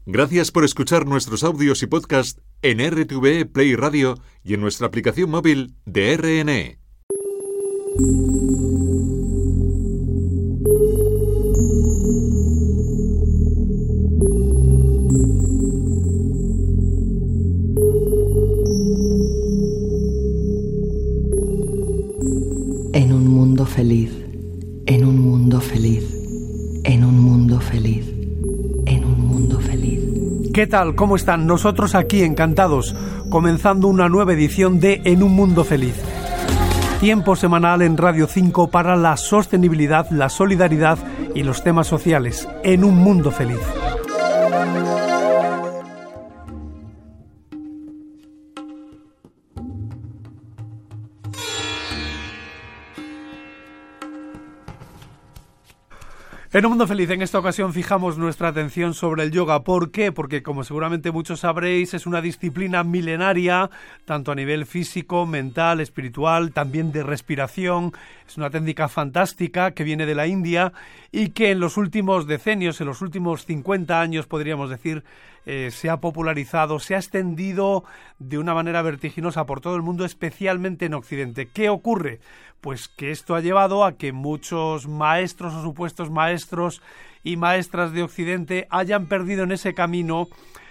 Gracias por escuchar nuestros audios y podcast en RTVE Play Radio y en nuestra aplicación móvil de RNE. En un mundo feliz, en un mundo feliz, en un mundo feliz, en un mundo feliz. ¿Qué tal? ¿Cómo están? Nosotros aquí encantados, comenzando una nueva edición de En un mundo feliz. Tiempo semanal en Radio 5 para la sostenibilidad, la solidaridad y los temas sociales. En un mundo feliz. En un mundo feliz, en esta ocasión fijamos nuestra atención sobre el yoga. ¿Por qué? Porque, como seguramente muchos sabréis, es una disciplina milenaria, tanto a nivel físico, mental, espiritual, también de respiración. Es una técnica fantástica que viene de la India y que en los últimos decenios, en los últimos 50 años, podríamos decir, se ha popularizado, se ha extendido de una manera vertiginosa por todo el mundo, especialmente en Occidente. ¿Qué ocurre? Pues que esto ha llevado a que muchos maestros o supuestos maestros y maestras de Occidente hayan perdido en ese camino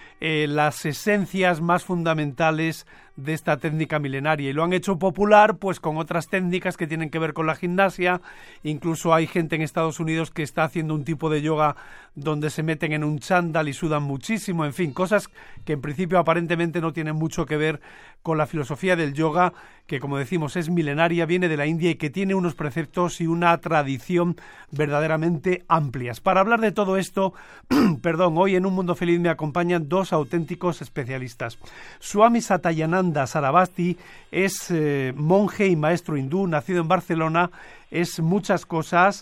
las esencias más fundamentales de esta técnica milenaria y lo han hecho popular pues con otras técnicas que tienen que ver con la gimnasia. Incluso hay gente en Estados Unidos que está haciendo un tipo de yoga donde se meten en un chándal y sudan muchísimo, en fin, cosas que en principio aparentemente no tienen mucho que ver con la filosofía del yoga, que como decimos es milenaria, viene de la India y que tiene unos preceptos y una tradición verdaderamente amplias. Para hablar de todo esto, hoy en Un Mundo Feliz me acompañan dos auténticos especialistas. Swami Satyananda Sarasvati es monje y maestro hindú, nacido en Barcelona, es muchas cosas,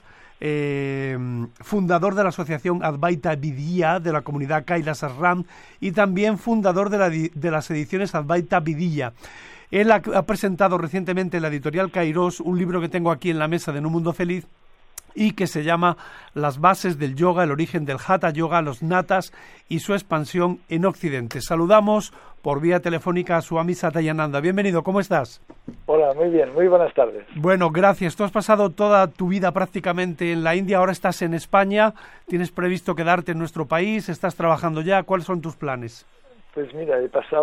fundador de la asociación Advaita Vidya de la comunidad Kailas Ashram y también fundador de las ediciones Advaita Vidya. Él ha presentado recientemente en la editorial Kairos un libro que tengo aquí en la mesa de En un Mundo Feliz y que se llama Las bases del yoga, el origen del Hatha Yoga, los natas y su expansión en Occidente. Saludamos por vía telefónica a Swami Satyananda. Bienvenido, ¿cómo estás? Hola, muy bien, muy buenas tardes. Bueno, gracias. Tú has pasado toda tu vida prácticamente en la India, ahora estás en España, ¿tienes previsto quedarte en nuestro país? ¿Estás trabajando ya? ¿Cuáles son tus planes? Pues mira,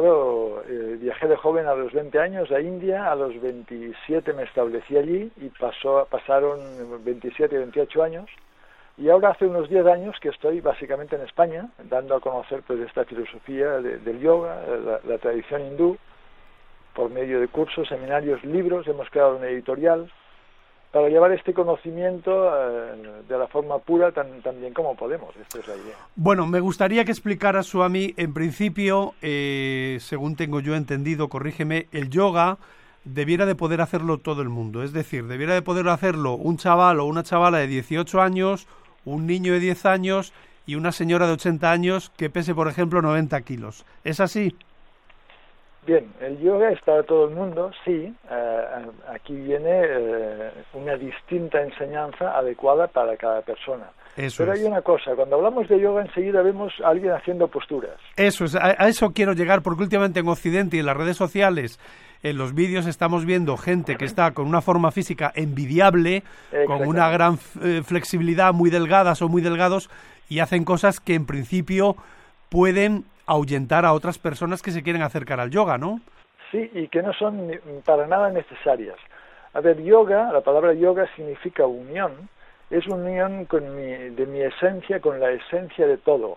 viajé de joven a los 20 años a India, a los 27 me establecí allí y pasaron 27 y 28 años y ahora hace unos 10 años que estoy básicamente en España, dando a conocer pues esta filosofía del yoga, la tradición hindú, por medio de cursos, seminarios, libros. Hemos creado una editorial para llevar este conocimiento de la forma pura tan bien como podemos. Esta es la idea. Bueno, me gustaría que explicaras, Swami, en principio, según tengo yo entendido, corrígeme, el yoga debiera de poder hacerlo todo el mundo. Es decir, debiera de poder hacerlo un chaval o una chavala de 18 años, un niño de 10 años y una señora de 80 años que pese, por ejemplo, 90 kilos. ¿Es así? Bien, el yoga es para todo el mundo, sí. Aquí viene una distinta enseñanza adecuada para cada persona. Pero hay una cosa, cuando hablamos de yoga enseguida vemos a alguien haciendo posturas. Eso es, a eso quiero llegar, porque últimamente en Occidente y en las redes sociales, en los vídeos estamos viendo gente que está con una forma física envidiable, con una gran flexibilidad, muy delgadas o muy delgados, y hacen cosas que en principio pueden ahuyentar a otras personas que se quieren acercar al yoga, ¿no? Sí, y que no son para nada necesarias. A ver, yoga, la palabra yoga significa unión, es unión de mi esencia con la esencia de todo.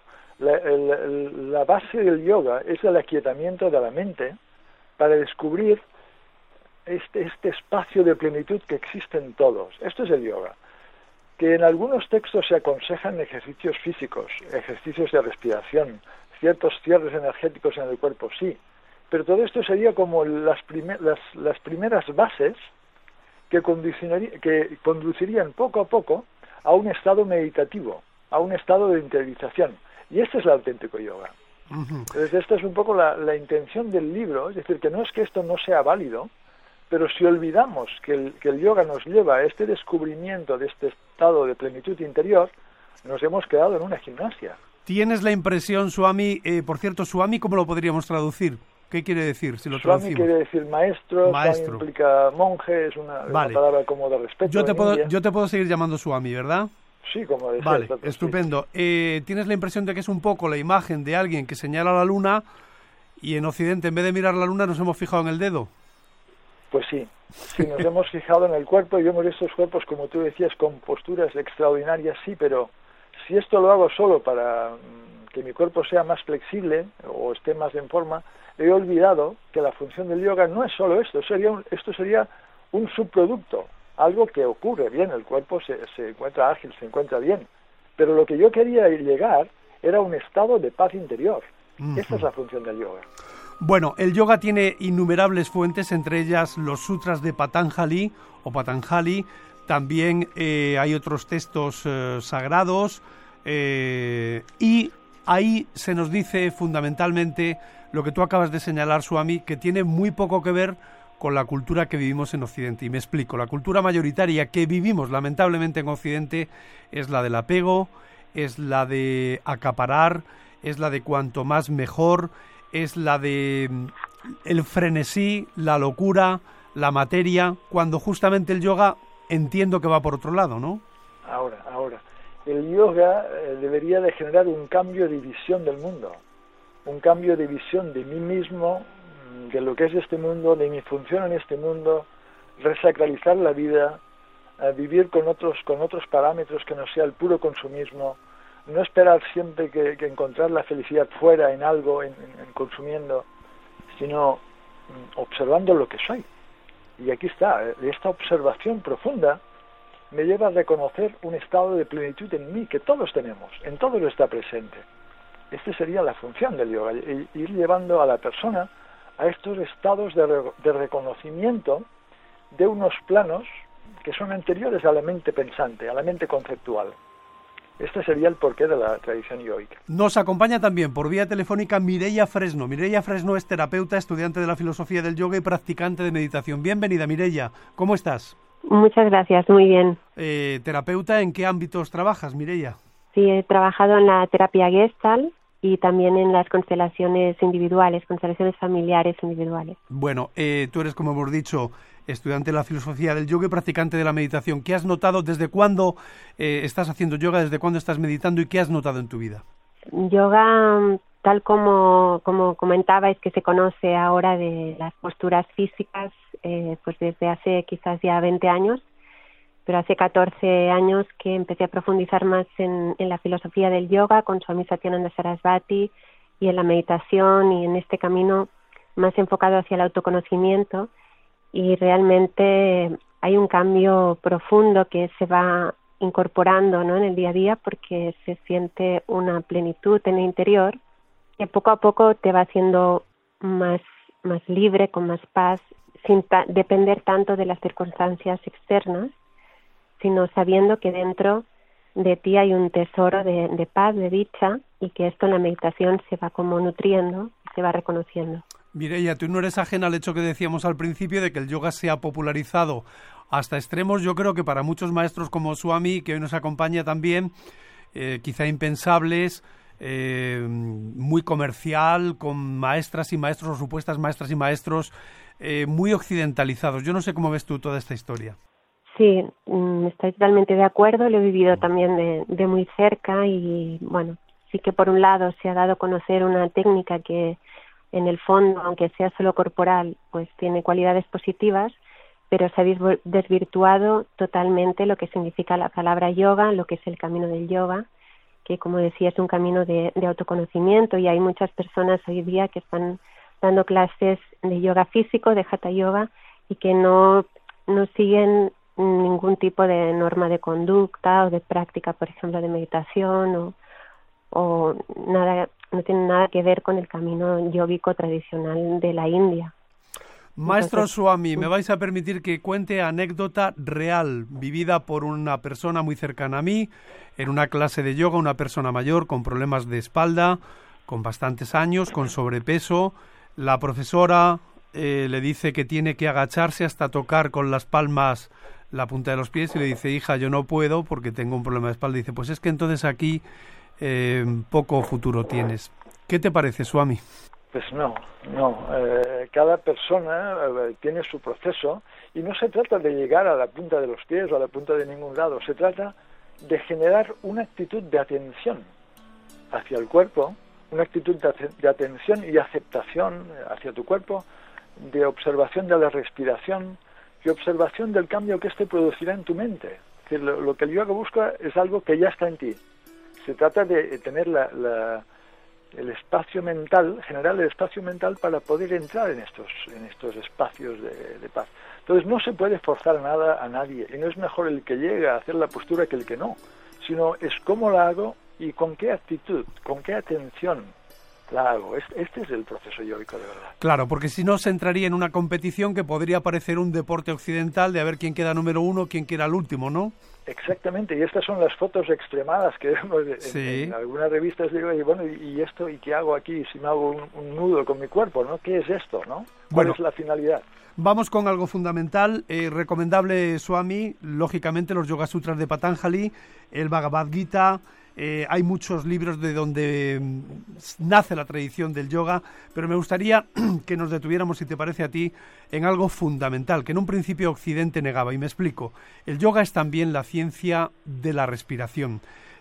La base del yoga es el aquietamiento de la mente para descubrir este espacio de plenitud que existe en todos. Esto es el yoga. Que en algunos textos se aconsejan ejercicios físicos, ejercicios de respiración, ciertos cierres energéticos en el cuerpo, sí, pero todo esto sería como las primeras bases que conducirían poco a poco a un estado meditativo, a un estado de interiorización, y este es el auténtico yoga. Entonces esta es un poco la intención del libro, es decir, que no es que esto no sea válido, pero si olvidamos que el yoga nos lleva a este descubrimiento de este estado de plenitud interior, nos hemos quedado en una gimnasia. ¿Tienes la impresión, Swami, por cierto, Swami, ¿cómo lo podríamos traducir? ¿Qué quiere decir si lo Swami traducimos? quiere decir maestro, Swami implica monje, es una palabra como de respeto. Yo te puedo seguir llamando Swami, ¿verdad? Sí, como deseas. Vale, estupendo. Sí. ¿Tienes la impresión de que es un poco la imagen de alguien que señala la luna y en Occidente, en vez de mirar la luna, nos hemos fijado en el dedo? Pues sí, nos hemos fijado en el cuerpo y vemos estos cuerpos, como tú decías, con posturas extraordinarias, sí, pero si esto lo hago solo para que mi cuerpo sea más flexible o esté más en forma, he olvidado que la función del yoga no es solo esto, esto sería un subproducto, algo que ocurre bien, el cuerpo se encuentra ágil, se encuentra bien, pero lo que yo quería llegar era un estado de paz interior. Esta es la función del yoga. Bueno, el yoga tiene innumerables fuentes, entre ellas los sutras de Patanjali o Patanjali. También hay otros textos sagrados y ahí se nos dice fundamentalmente lo que tú acabas de señalar, Swami, que tiene muy poco que ver con la cultura que vivimos en Occidente. Y me explico, la cultura mayoritaria que vivimos lamentablemente en Occidente es la del apego, es la de acaparar, es la de cuanto más mejor, es la de el frenesí, la locura, la materia, cuando justamente el yoga entiendo que va por otro lado, ¿no? Ahora. El yoga debería de generar un cambio de visión del mundo, un cambio de visión de mí mismo, de lo que es este mundo, de mi función en este mundo, resacralizar la vida, vivir con otros parámetros que no sea el puro consumismo, no esperar siempre que encontrar la felicidad fuera en algo, en consumiendo, sino observando lo que soy. Y aquí está, esta observación profunda me lleva a reconocer un estado de plenitud en mí que todos tenemos, en todo lo está presente. Esta sería la función del yoga, ir llevando a la persona a estos estados de reconocimiento de unos planos que son anteriores a la mente pensante, a la mente conceptual. Este sería el porqué de la tradición yoica. Nos acompaña también por vía telefónica Mireia Fresno. Mireia Fresno es terapeuta, estudiante de la filosofía del yoga y practicante de meditación. Bienvenida, Mireia. ¿Cómo estás? Muchas gracias, muy bien. ¿Terapeuta en qué ámbitos trabajas, Mireia? Sí, he trabajado en la terapia Gestalt y también en las constelaciones individuales, constelaciones familiares individuales. Bueno, tú eres, como hemos dicho, estudiante de la filosofía del yoga y practicante de la meditación. ¿Qué has notado? ¿Desde cuándo estás haciendo yoga? ¿Desde cuándo estás meditando? ¿Y qué has notado en tu vida? Yoga, tal como comentabais, que se conoce ahora de las posturas físicas, pues desde hace quizás ya 20 años, pero hace 14 años que empecé a profundizar más en la filosofía del yoga con Swami Satyananda Sarasvati y en la meditación y en este camino más enfocado hacia el autoconocimiento. Y realmente hay un cambio profundo que se va incorporando, ¿no?, en el día a día, porque se siente una plenitud en el interior que poco a poco te va haciendo más libre, con más paz, sin depender tanto de las circunstancias externas, sino sabiendo que dentro de ti hay un tesoro de paz, de dicha, y que esto en la meditación se va como nutriendo, se va reconociendo. Mireia, tú no eres ajena al hecho que decíamos al principio de que el yoga se ha popularizado hasta extremos, yo creo que para muchos maestros como Swami, que hoy nos acompaña también, quizá impensables, muy comercial, con maestras y maestros, o supuestas maestras y maestros, muy occidentalizados. Yo no sé cómo ves tú toda esta historia. Sí, estoy totalmente de acuerdo, lo he vivido también de muy cerca y, bueno, sí que por un lado se ha dado a conocer una técnica que en el fondo, aunque sea solo corporal, pues tiene cualidades positivas, pero se ha desvirtuado totalmente lo que significa la palabra yoga, lo que es el camino del yoga, que como decía es un camino de autoconocimiento, y hay muchas personas hoy día que están dando clases de yoga físico, de hatha yoga, y que no siguen ningún tipo de norma de conducta o de práctica, por ejemplo, de meditación o nada, no tiene nada que ver con el camino yógico tradicional de la India. Maestro Swami, me vais a permitir que cuente anécdota real, vivida por una persona muy cercana a mí, en una clase de yoga, una persona mayor con problemas de espalda, con bastantes años, con sobrepeso. La profesora le dice que tiene que agacharse hasta tocar con las palmas la punta de los pies y le dice: hija, yo no puedo porque tengo un problema de espalda. Dice: pues es que entonces aquí poco futuro tienes. ¿Qué te parece, Swami? Pues no. Cada persona tiene su proceso y no se trata de llegar a la punta de los pies o a la punta de ningún lado. Se trata de generar una actitud de atención hacia el cuerpo, una actitud de atención y aceptación hacia tu cuerpo, de observación de la respiración y observación del cambio que éste producirá en tu mente. Es decir, lo que el yoga busca es algo que ya está en ti. Se trata de tener el espacio mental, generar el espacio mental para poder entrar en estos espacios de paz. Entonces no se puede forzar nada a nadie, y no es mejor el que llega a hacer la postura que el que no, sino es cómo la hago y con qué actitud, con qué atención la hago. Este es el proceso yógico de verdad. Claro, porque si no se entraría en una competición que podría parecer un deporte occidental de a ver quién queda número uno, quién queda el último, ¿no? Exactamente, y estas son las fotos extremadas que vemos en algunas revistas. Digo, ¿y esto? ¿Y qué hago aquí si me hago un nudo con mi cuerpo? ¿No? ¿Qué es esto? ¿No? ¿Cuál es la finalidad? Vamos con algo fundamental, recomendable, Swami, lógicamente los Yoga Sutras de Patanjali, el Bhagavad Gita. Hay muchos libros de donde nace la tradición del yoga, pero me gustaría que nos detuviéramos, si te parece a ti, en algo fundamental, que en un principio Occidente negaba, y me explico. El yoga es también la ciencia de la respiración.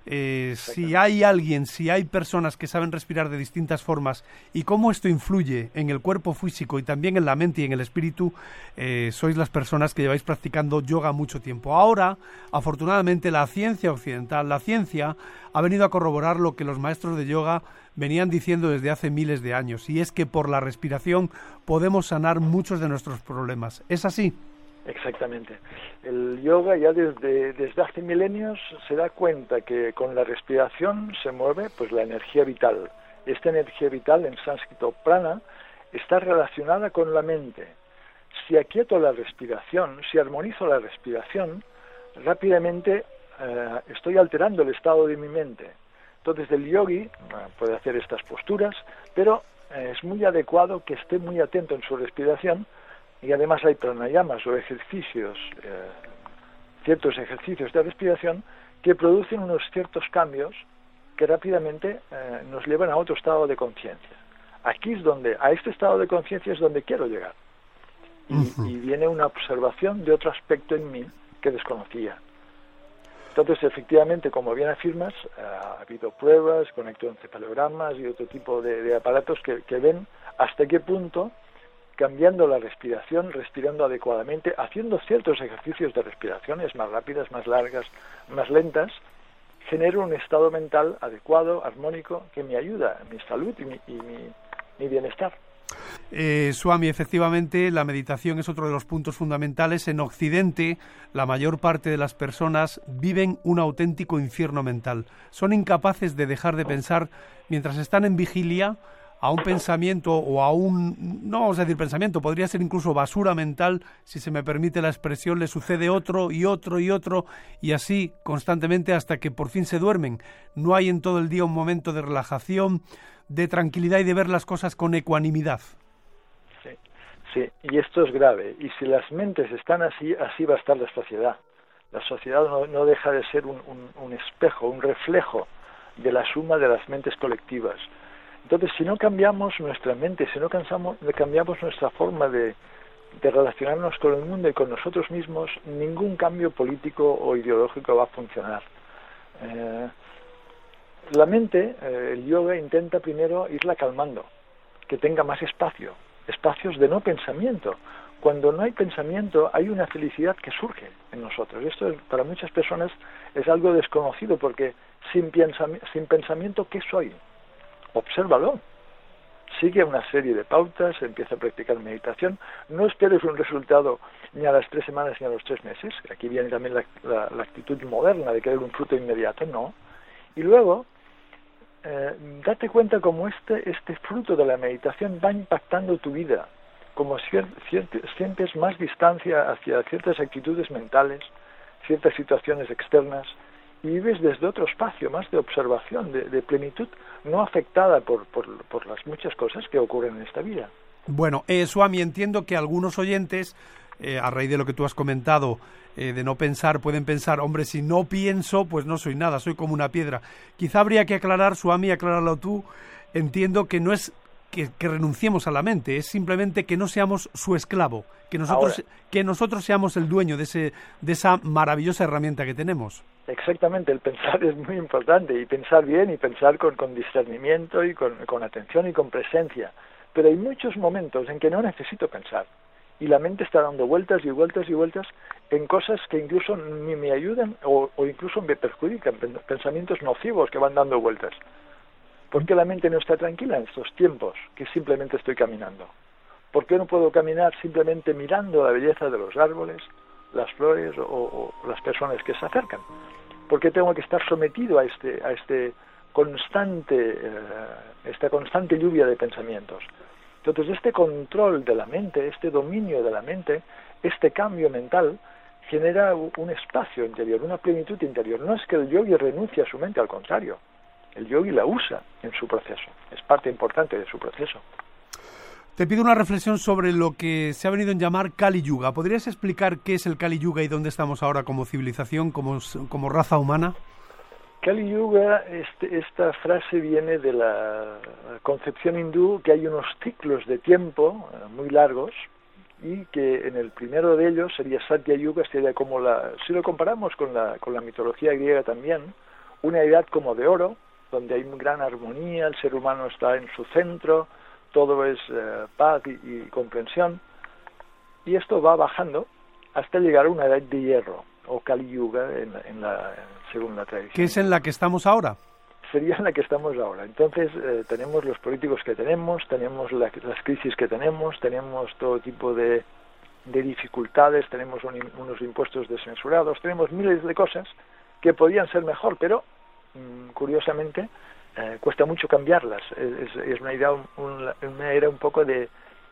Si hay personas que saben respirar de distintas formas y cómo esto influye en el cuerpo físico y también en la mente y en el espíritu, sois las personas que lleváis practicando yoga mucho tiempo. Ahora, afortunadamente, la ciencia occidental, la ciencia, ha venido a corroborar lo que los maestros de yoga venían diciendo desde hace miles de años, y es que por la respiración podemos sanar muchos de nuestros problemas. ¿Es así? Exactamente. El yoga ya desde hace milenios se da cuenta que con la respiración se mueve pues la energía vital. Esta energía vital, en sánscrito prana, está relacionada con la mente. Si aquieto la respiración, si armonizo la respiración, rápidamente estoy alterando el estado de mi mente. Entonces el yogi puede hacer estas posturas, pero es muy adecuado que esté muy atento en su respiración. Y además hay pranayamas o ejercicios, ciertos ejercicios de respiración que producen unos ciertos cambios que rápidamente nos llevan a otro estado de conciencia. Aquí es a este estado de conciencia es donde quiero llegar. Y viene una observación de otro aspecto en mí que desconocía. Entonces, efectivamente, como bien afirmas, ha habido pruebas con electroencefalogramas y otro tipo de aparatos que ven hasta qué punto, cambiando la respiración, respirando adecuadamente, haciendo ciertos ejercicios de respiraciones más rápidas, más largas, más lentas, genero un estado mental adecuado, armónico, que me ayuda en mi salud y mi bienestar. Swami, efectivamente, la meditación es otro de los puntos fundamentales. En Occidente, la mayor parte de las personas viven un auténtico infierno mental. Son incapaces de dejar de pensar mientras están en vigilia a un pensamiento o a no vamos a decir pensamiento, podría ser incluso basura mental, si se me permite la expresión, le sucede otro y otro y otro, y así constantemente hasta que por fin se duermen. No hay en todo el día un momento de relajación, de tranquilidad y de ver las cosas con ecuanimidad. Sí, y esto es grave. Y si las mentes están así va a estar la sociedad. La sociedad no deja de ser un espejo, un reflejo de la suma de las mentes colectivas. Entonces, si no cambiamos nuestra mente, si no cambiamos nuestra forma de relacionarnos con el mundo y con nosotros mismos, ningún cambio político o ideológico va a funcionar. La mente, el yoga intenta primero irla calmando, que tenga más espacios de no pensamiento. Cuando no hay pensamiento, hay una felicidad que surge en nosotros. Esto para muchas personas es algo desconocido, porque sin pensamiento, ¿qué soy? Obsérvalo. Sigue una serie de pautas, empieza a practicar meditación. No esperes un resultado ni a las 3 semanas ni a los 3 meses. Aquí viene también la actitud moderna de querer un fruto inmediato, no. Y luego, date cuenta cómo este fruto de la meditación va impactando tu vida, como sientes más distancia hacia ciertas actitudes mentales, ciertas situaciones externas, y vives desde otro espacio, más de observación, de plenitud, no afectada por las muchas cosas que ocurren en esta vida. Bueno, Swami, entiendo que algunos oyentes a raíz de lo que tú has comentado, de no pensar, pueden pensar, hombre, si no pienso, pues no soy nada, soy como una piedra. Quizá habría que aclarar, Swami, acláralo tú, entiendo que no es que renunciemos a la mente, es simplemente que no seamos su esclavo, que nosotros seamos el dueño de esa maravillosa herramienta que tenemos. Exactamente, el pensar es muy importante, y pensar bien, y pensar con discernimiento, y con atención y con presencia. Pero hay muchos momentos en que no necesito pensar, y la mente está dando vueltas y vueltas y vueltas en cosas que incluso ni me ayudan o incluso me perjudican, pensamientos nocivos que van dando vueltas. ¿Por qué la mente no está tranquila en estos tiempos que simplemente estoy caminando? ¿Por qué no puedo caminar simplemente mirando la belleza de los árboles, las flores o las personas que se acercan? ¿Por qué tengo que estar sometido a esta constante lluvia de pensamientos? Entonces, este control de la mente, este dominio de la mente, este cambio mental, genera un espacio interior, una plenitud interior. No es que el yogi renuncie a su mente, al contrario. El yogi la usa en su proceso, es parte importante de su proceso. Te pido una reflexión sobre lo que se ha venido a llamar Kali Yuga. ¿Podrías explicar qué es el Kali Yuga y dónde estamos ahora como civilización, como raza humana? Kali Yuga, esta frase viene de la concepción hindú, que hay unos ciclos de tiempo muy largos, y que en el primero de ellos sería Satya Yuga, sería como si lo comparamos con la mitología griega también, una edad como de oro, donde hay gran armonía, el ser humano está en su centro, todo es paz y comprensión, y esto va bajando hasta llegar a una edad de hierro, o Kali Yuga según la tradición. ¿Qué es en la que estamos ahora? Sería en la que estamos ahora. Entonces tenemos los políticos que tenemos las crisis que tenemos todo tipo de dificultades, tenemos unos impuestos descensurados, tenemos miles de cosas que podían ser mejor, pero curiosamente cuesta mucho cambiarlas. Es una era un poco de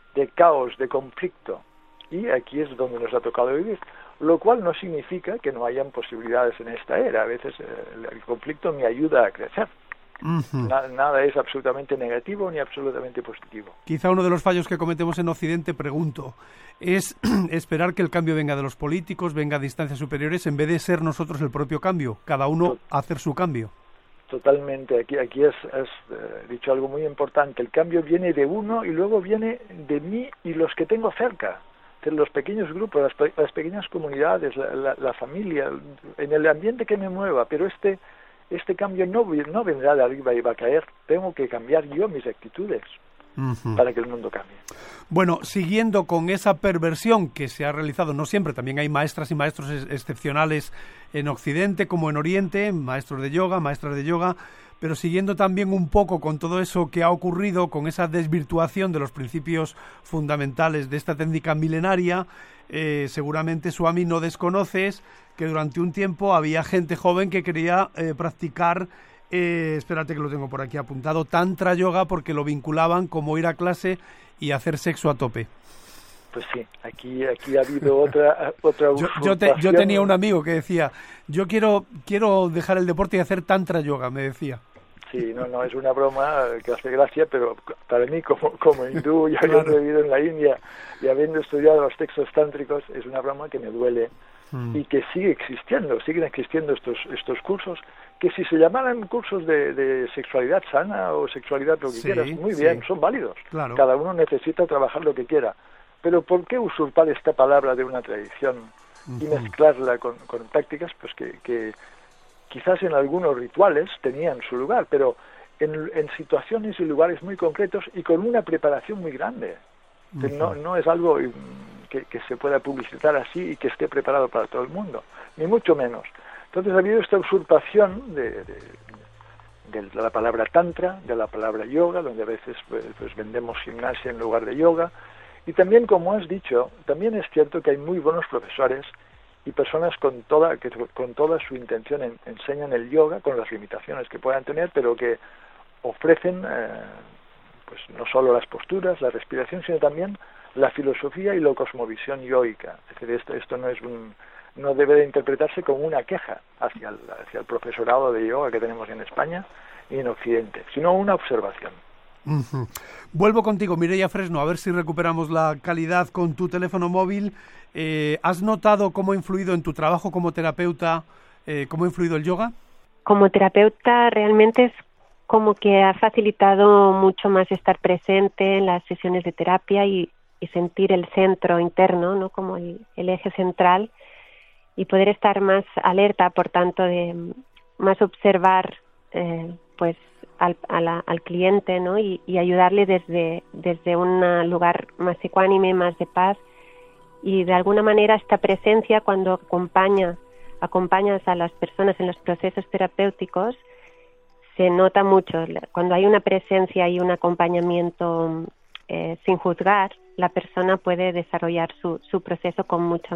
caos, de conflicto, y aquí es donde nos ha tocado vivir, lo cual no significa que no hayan posibilidades en esta era. A veces el conflicto me ayuda a crecer. Uh-huh. Nada es absolutamente negativo ni absolutamente positivo. Quizá uno de los fallos que cometemos en Occidente, pregunto, es esperar que el cambio venga de los políticos, venga de instancias superiores, en vez de ser nosotros el propio cambio, cada uno hacer su cambio. Totalmente. Aquí has dicho algo muy importante. El cambio viene de uno y luego viene de mí y los que tengo cerca. De los pequeños grupos, las pequeñas comunidades, la familia, en el ambiente que me mueva. Pero este cambio no vendrá de arriba y va a caer. Tengo que cambiar yo mis actitudes para que el mundo cambie. Bueno, siguiendo con esa perversión que se ha realizado, no siempre, también hay maestras y maestros excepcionales en Occidente como en Oriente, maestros de yoga, maestras de yoga, pero siguiendo también un poco con todo eso que ha ocurrido, con esa desvirtuación de los principios fundamentales de esta técnica milenaria, seguramente, Swami, no desconoces que durante un tiempo había gente joven que quería practicar, espérate que lo tengo por aquí apuntado, tantra yoga, porque lo vinculaban como ir a clase y hacer sexo a tope. Pues sí, aquí ha habido otra yo tenía un amigo que decía, yo quiero dejar el deporte y hacer tantra yoga, me decía. Sí, no, es una broma que hace gracia, pero para mí como hindú, ya habiendo vivido en la India y habiendo estudiado los textos tántricos, es una broma que me duele y que siguen existiendo estos cursos, que si se llamaran cursos de sexualidad sana o sexualidad lo que quieras, muy bien, son válidos. Claro. Cada uno necesita trabajar lo que quiera. Pero ¿por qué usurpar esta palabra de una tradición y mezclarla con prácticas pues que quizás en algunos rituales tenían su lugar, pero en situaciones y lugares muy concretos y con una preparación muy grande? No es algo que se pueda publicitar así y que esté preparado para todo el mundo, ni mucho menos. Entonces ha habido esta usurpación de la palabra tantra, de la palabra yoga, donde a veces pues vendemos gimnasia en lugar de yoga. Y también, como has dicho, también es cierto que hay muy buenos profesores y personas con toda su intención enseñan el yoga con las limitaciones que puedan tener, pero que ofrecen pues no solo las posturas, la respiración, sino también la filosofía y la cosmovisión yoica. Es decir, esto no debe de interpretarse como una queja hacia el profesorado de yoga que tenemos en España y en Occidente, sino una observación. Uh-huh. Vuelvo contigo, Mireia Fresno, a ver si recuperamos la calidad con tu teléfono móvil. ¿Has notado cómo ha influido en tu trabajo como terapeuta, cómo ha influido el yoga? Como terapeuta realmente es como que ha facilitado mucho más estar presente en las sesiones de terapia y sentir el centro interno, ¿no? Como el eje central, y poder estar más alerta, por tanto, de más observar pues al cliente, ¿no? Y ayudarle desde un lugar más ecuánime, más de paz, y de alguna manera esta presencia, cuando acompañas a las personas en los procesos terapéuticos, se nota mucho. Cuando hay una presencia y un acompañamiento sin juzgar, la persona puede desarrollar su proceso con mucho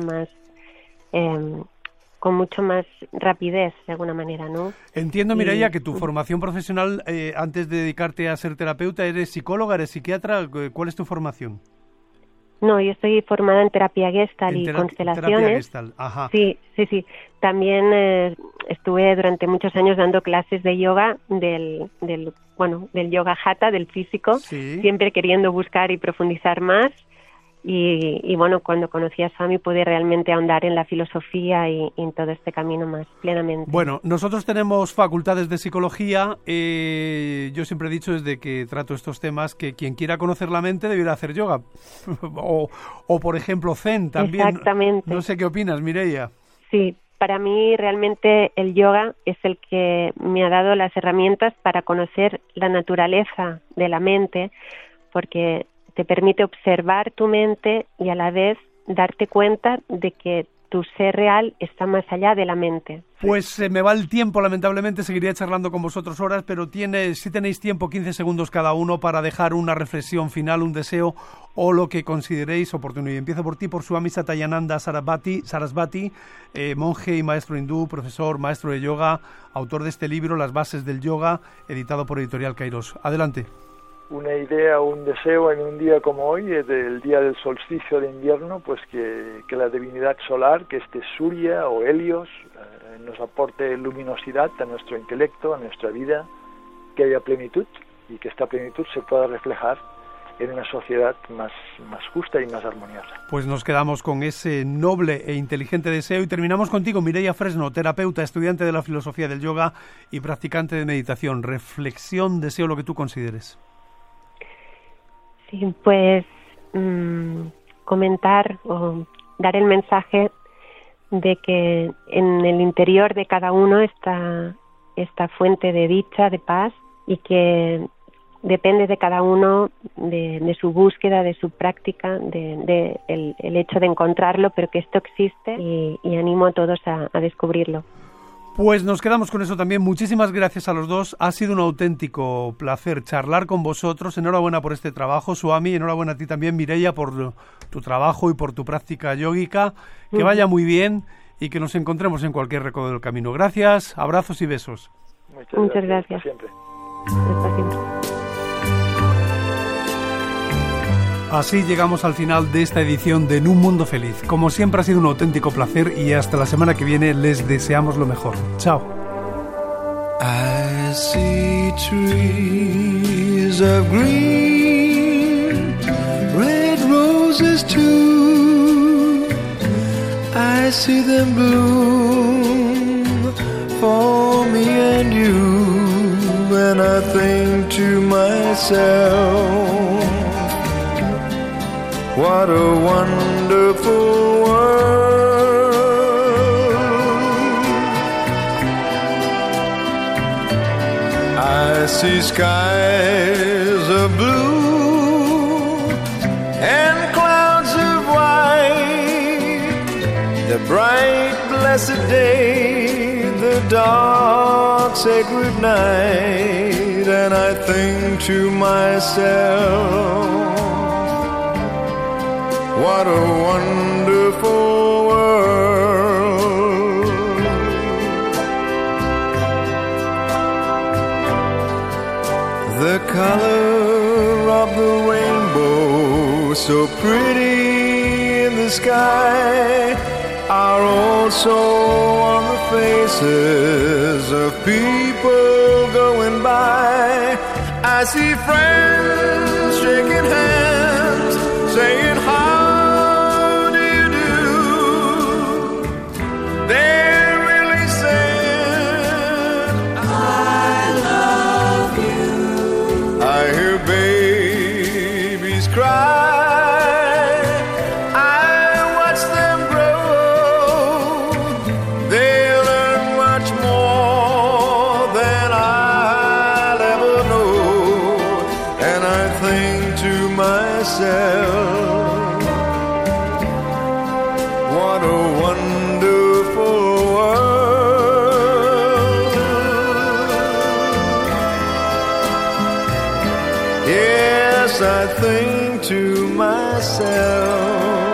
más rapidez, de alguna manera, ¿no? Entiendo, Mireia, que tu formación profesional, antes de dedicarte a ser terapeuta, ¿eres psicóloga, eres psiquiatra? ¿Cuál es tu formación? No, yo estoy formada en terapia Gestalt y constelaciones. Terapia Gestalt, ajá. Sí. También estuve durante muchos años dando clases de yoga, del yoga hatha, del físico, sí, siempre queriendo buscar y profundizar más. Y bueno, cuando conocí a Swami pude realmente ahondar en la filosofía y en todo este camino más plenamente. Bueno, nosotros tenemos facultades de psicología. Yo siempre he dicho desde que trato estos temas que quien quiera conocer la mente debiera hacer yoga. o por ejemplo, Zen también. Exactamente. No sé qué opinas, Mireia. Sí, para mí realmente el yoga es el que me ha dado las herramientas para conocer la naturaleza de la mente, porque te permite observar tu mente y a la vez darte cuenta de que tu ser real está más allá de la mente. Pues se me va el tiempo, lamentablemente. Seguiría charlando con vosotros horas, pero si tenéis tiempo, 15 segundos cada uno para dejar una reflexión final, un deseo o lo que consideréis oportuno. Y empiezo por ti, por Swami Satyananda Sarasvati, monje y maestro hindú, profesor, maestro de yoga, autor de este libro, Las bases del yoga, editado por Editorial Kairos. Adelante. Una idea o un deseo en un día como hoy, el día del solsticio de invierno, pues que la divinidad solar, que este Surya o Helios, nos aporte luminosidad a nuestro intelecto, a nuestra vida, que haya plenitud y que esta plenitud se pueda reflejar en una sociedad más justa y más armoniosa. Pues nos quedamos con ese noble e inteligente deseo y terminamos contigo, Mireia Fresno, terapeuta, estudiante de la filosofía del yoga y practicante de meditación. Reflexión, deseo, lo que tú consideres. Sí, pues comentar o dar el mensaje de que en el interior de cada uno está esta fuente de dicha, de paz, y que depende de cada uno, de su búsqueda, de su práctica, de el hecho de encontrarlo, pero que esto existe y animo a todos a descubrirlo. Pues nos quedamos con eso también. Muchísimas gracias a los dos. Ha sido un auténtico placer charlar con vosotros. Enhorabuena por este trabajo, Swami. Enhorabuena a ti también, Mireia, por tu trabajo y por tu práctica yógica. Que vaya muy bien y que nos encontremos en cualquier recodo del camino. Gracias, abrazos y besos. Muchas gracias. Hasta siempre. Hasta siempre. Así llegamos al final de esta edición de En un Mundo Feliz. Como siempre ha sido un auténtico placer y hasta la semana que viene les deseamos lo mejor. Chao. I see trees of green, red roses too. I see them bloom for me and you, and I think to myself, what a wonderful world. I see skies of blue and clouds of white, the bright blessed day, the dark sacred night, and I think to myself, what a wonderful world. The color of the rainbow, so pretty in the sky, are also on the faces of people going by. I see friends shaking hands, saying, how do you do? They're really saying, I love you. I hear babies cry. What a wonderful world. Yes, I think to myself,